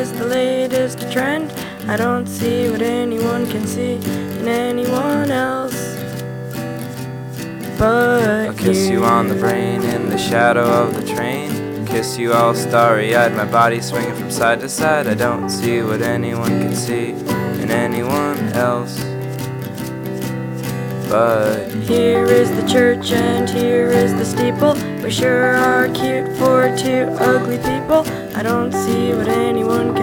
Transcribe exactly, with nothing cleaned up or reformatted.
is the latest trend. I don't see what anyone can see in anyone else but I'll kiss you on the brain in the shadow of the train. Kiss you all starry-eyed, my body swinging from side to side. I don't see what anyone can see in anyone else but here is the church and here is the steeple. We sure are cute for two ugly people. I don't see what anyone can